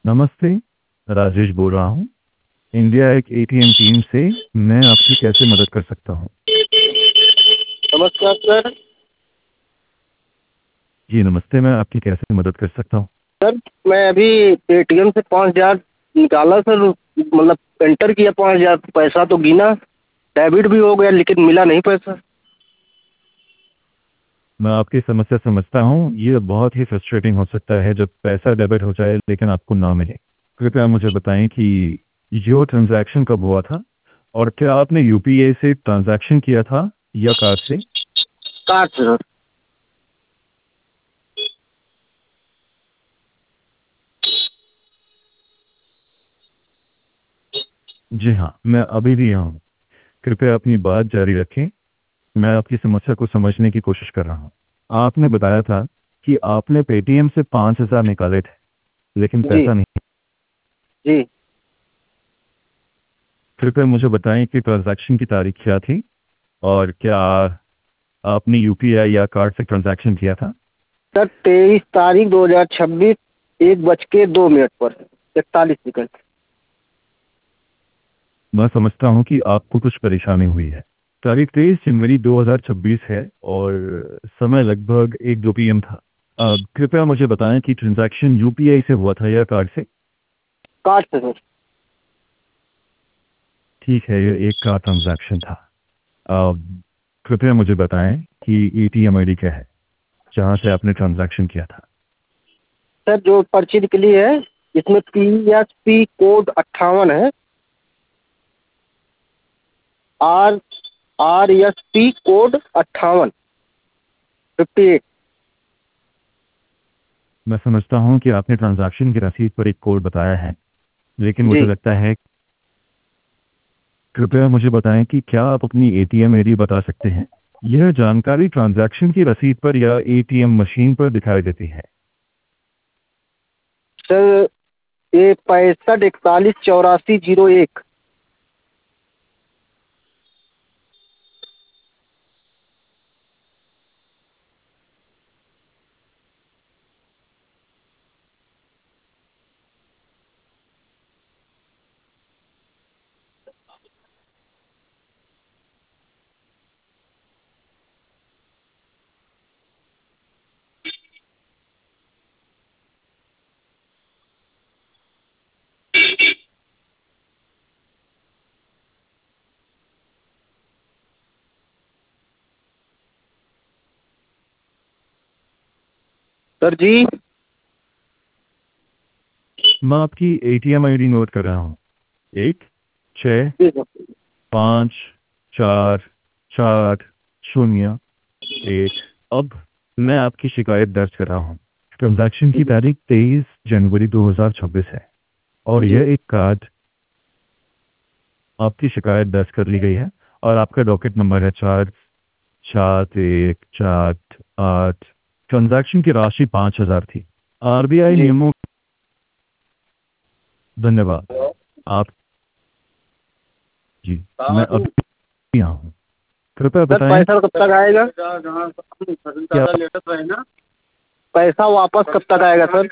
नमस्ते। राजेश बोल रहा हूँ, इंडिया एक एटीएम टीम से। मैं आपकी कैसे मदद कर सकता हूँ? नमस्कार सर। जी नमस्ते, मैं आपकी कैसे मदद कर सकता हूँ? सर मैं अभी एटीएम से 5,000 निकाला सर, मतलब एंटर किया 5,000, पैसा तो गिना, डेबिट भी हो गया लेकिन मिला नहीं पैसा। मैं आपकी समस्या समझता हूँ। ये बहुत ही फ्रस्ट्रेटिंग हो सकता है जब पैसा डेबिट हो जाए लेकिन आपको ना मिले। कृपया मुझे बताएं कि यो ट्रांजैक्शन कब हुआ था और क्या आपने यूपीआई से ट्रांजैक्शन किया था या कार्ड से? कार्ड से सर। जी हाँ, मैं अभी भी यहाँ हूँ। कृपया अपनी बात जारी रखें। मैं आपकी समस्या को समझने की कोशिश कर रहा हूँ। आपने बताया था कि आपने पेटीएम से 5,000 निकाले थे लेकिन जी पैसा नहीं। जी। कृपया मुझे बताएं कि ट्रांजैक्शन की तारीख क्या थी और क्या आपने यूपीआई या कार्ड से ट्रांजैक्शन किया था? सर 23 तारीख 2026, 1:02 पर 41 सेकंड। मैं समझता हूँ कि आपको कुछ परेशानी हुई है। तारीख 23 जनवरी 2026 है और समय लगभग 1-2 PM था। कृपया मुझे बताएं कि ट्रांजैक्शन यूपीआई से हुआ था या कार्ड से? कार्ड से सर। ठीक है, ये एक का ट्रांजैक्शन था। अ, कृपया मुझे बताएं कि एटीएम आईडी क्या है जहां से आपने ट्रांजैक्शन किया था? सर जो पर्ची निकली है इसमें PSP कोड 58 है, RSP कोड 58 58। मैं समझता हूं कि आपने ट्रांजैक्शन की रसीद पर एक कोड बताया है, लेकिन मुझे जी लगता है। कृपया मुझे बताएं कि क्या आप अपनी एटीएम आईडी बता सकते हैं? यह जानकारी ट्रांजैक्शन की रसीद पर या एटीएम मशीन पर दिखाई देती है। सर, ये 65 41 84 01। सर जी। मैं आपकी एटीएम आईडी नोट कर रहा हूँ। 1 6 जी सर। 5 4 4 0 1। अब मैं आपकी शिकायत दर्ज कर रहा हूँ। ट्रांजैक्शन की तारीख 23 जनवरी 2026 है और जी यह एक कार्ड। आपकी शिकायत दर्ज कर ली गई है और आपका डॉकेट नंबर है 4 7 1 4 8। ट्रांजैक्शन की राशि 5,000 थी। आरबीआई जी। नियमों। धन्यवाद। आप। जी। मैं सर अभी यहाँ हूँ। कृपया बताएं पैसा कब तक आएगा? क्या। पैसा वापस कब तक आएगा सर?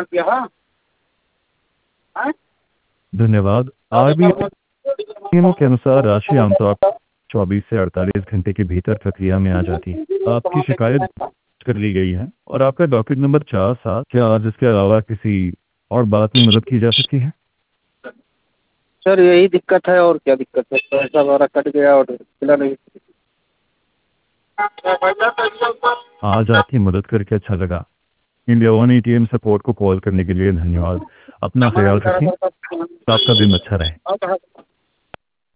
धन्यवाद। आरबीआई नियमों के अनुसार राशि आमतौर पर 24 से 48 घंटे के भीतर प्रक्रिया में आ जाती है। आपकी शिकायत कर ली गई है और आपका डॉकेट नंबर 4 7। क्या आज इसके अलावा किसी और बात में मदद की जा सकती है? सर यही दिक्कत है, और क्या दिक्कत है? पैसा हमारा कट गया और मिला नहीं। आज आपकी मदद करके अच्छा लगा। इंडिया वन एटीएम सपोर्ट को कॉल करने के लिए धन्यवाद। अपना ख्याल रखें। आपका दिन अच्छा रहे।